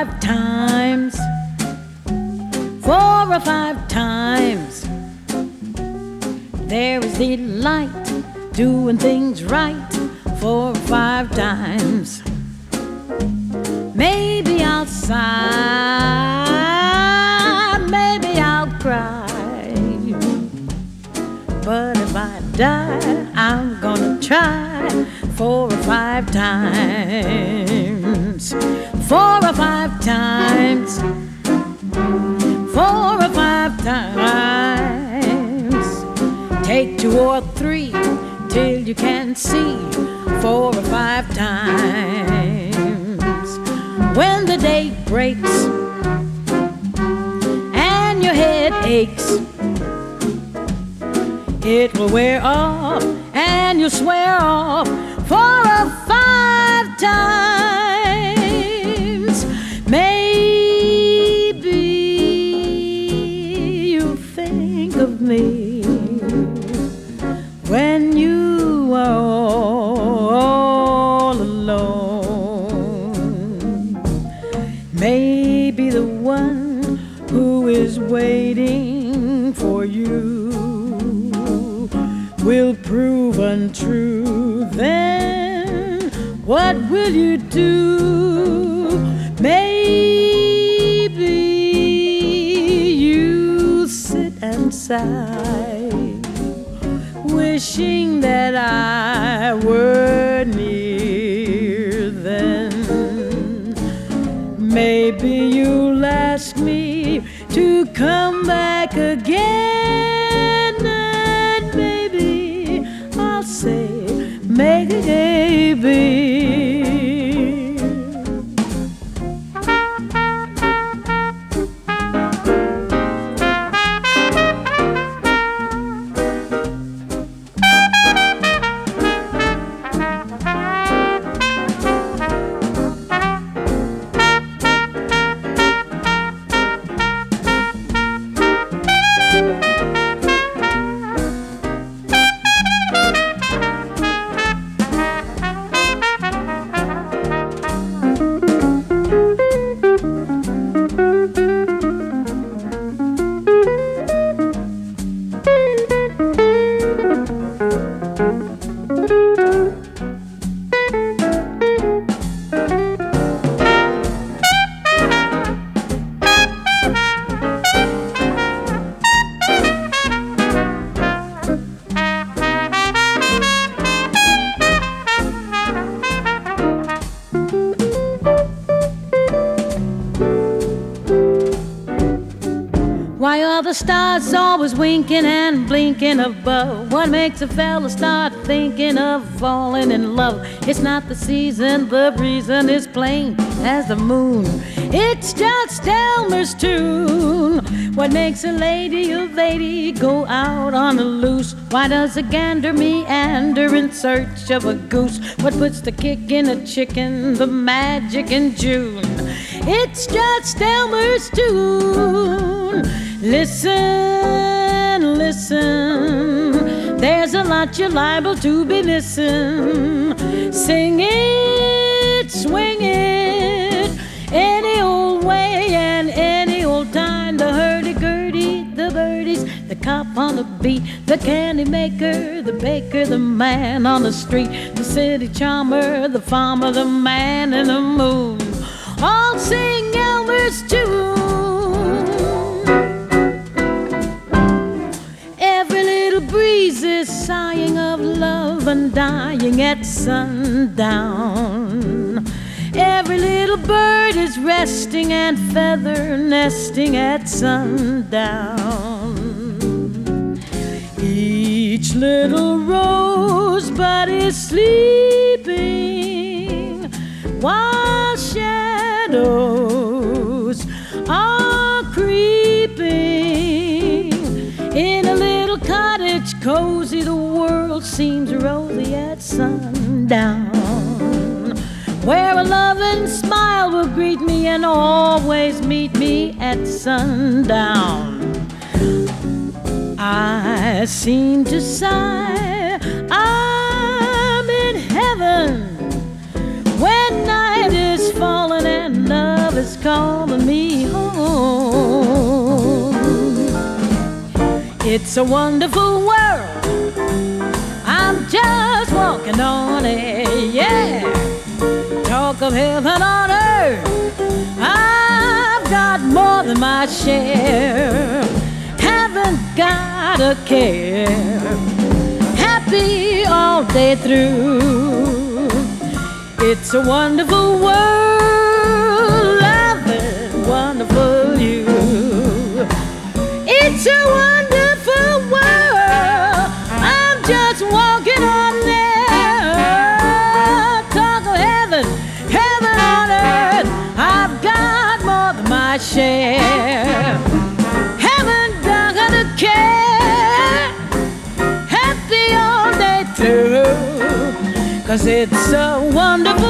5 times, 4 or 5 times. There is delight doing things right 4 or 5 times. Maybe I'll sigh, maybe I'll cry, but if I die, I'm gonna try 4 or 5 times. 4 or 5 times, 4 or 5 times. Take 2 or 3 till you can see 4 or 5 times. When the day breaks and your head aches, it will wear off and you'll swear off 4 or 5 times. Maybe you think of me when you are all alone. Maybe the one who is waiting for you will prove untrue. Then what will you do? Maybe you sit and sigh, wishing that I were near then. Maybe you'll ask me to come back again, and maybe I'll say maybe. Why are the stars always winking and blinking above? What makes a fella start thinking of falling in love? It's not the season, the reason is plain as the moon. It's just Elmer's tune. What makes a lady go out on the loose? Why does a gander meander in search of a goose? What puts the kick in a chicken, the magic in June? It's just Elmer's tune. Listen, listen, there's a lot you're liable to be missing. Sing it, swing it, any old way and any old time. The hurdy-gurdy, the birdies, the cop on the beat, the candy maker, the baker, the man on the street, the city charmer, the farmer, the man in the moon, all sing Elmer's tune. Every little breeze is sighing of love and dying at sundown. Every little bird is resting and feather nesting at sundown. Each little rosebud is sleeping while shadows are creeping. In a little cottage cozy, the world seems rosy at sundown, where a loving smile will greet me and always meet me at sundown. I seem to sigh, I'm in heaven when night is falling and love is just calling me home. It's a wonderful world, I'm just walking on it, yeah. Talk of heaven on earth, I've got more than my share. Haven't got a care, happy all day through. It's a wonderful world, loving wonderful you. It's a wonderful world, I'm just walking on there. Talk of heaven, heaven on earth, I've got more than my share. Haven't got a care, happy all day through. 'Cause it's a wonderful